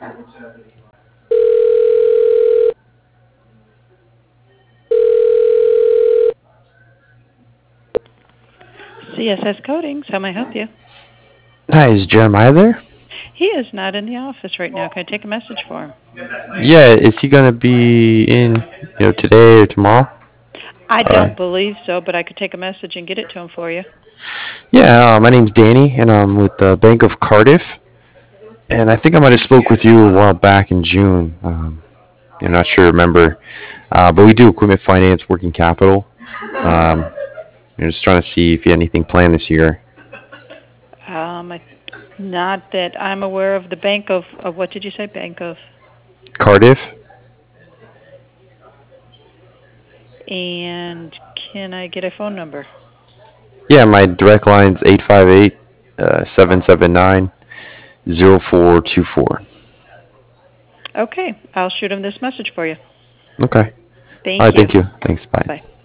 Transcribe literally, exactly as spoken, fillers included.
C S S Coatings, how may I help you? Hi, is Jeremiah there? He is not in the office right now. Can I take a message for him? Yeah, is he gonna be in, you know, today or tomorrow? I Uh, don't believe so, but I could take a message and get it to him for you. yeah, uh, my name's Danny, and I'm with the Bank of Cardiff. And I think I might have spoke with you a while back in June. Um, I'm not sure, remember, uh, but we do equipment finance, working capital. Um, I'm just trying to see if you had anything planned this year. Um, I, not that I'm aware of. The Bank of, of what did you say? Bank of. Cardiff? And can I get a phone number? Yeah, my direct line's eight five eight, seven seven nine, zero four two four. Okay, I'll shoot him this message for you. Okay. All Thank right, you. thank you. Thanks, bye. Bye.